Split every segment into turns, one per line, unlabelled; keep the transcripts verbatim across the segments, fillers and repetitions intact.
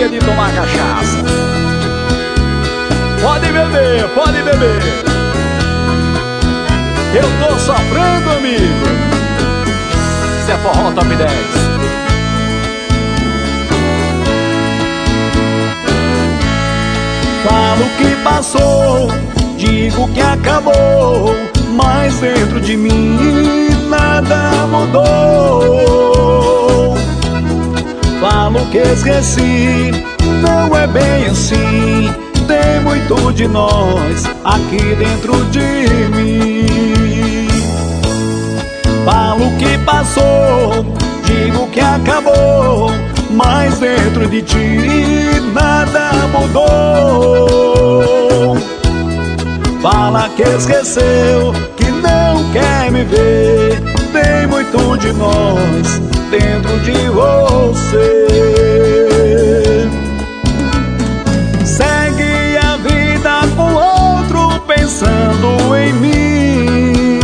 de tomar cachaça. Pode beber, pode beber. Eu tô sofrendo, amigo. Isso é Forró Top dez.
Falo que passou, digo que acabou, mas dentro de mim nada mudou. Falo que esqueci, não é bem assim. Tem muito de nós aqui dentro de mim. Falo que passou, digo que acabou, mas dentro de ti nada mudou. Fala que esqueceu, que não quer me ver. Tem muito de nós dentro de você. Segue a vida com outro pensando em mim.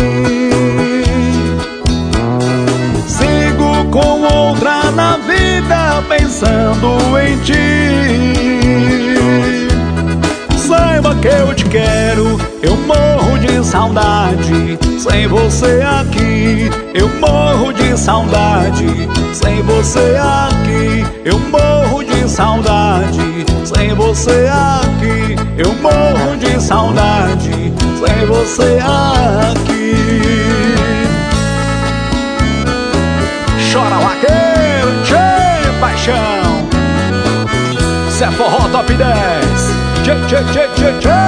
Sigo com outra na vida pensando em ti. Saiba que eu te quero, eu morro de saudade. Sem você aqui, eu morro de saudade. Sem você aqui, eu morro de saudade. Sem você aqui, eu morro de saudade. Sem você aqui.
Chora vaqueiro, tchê, paixão. Isso é Forró Top dez. Tchê, tchê, tchê, tchê, tchê.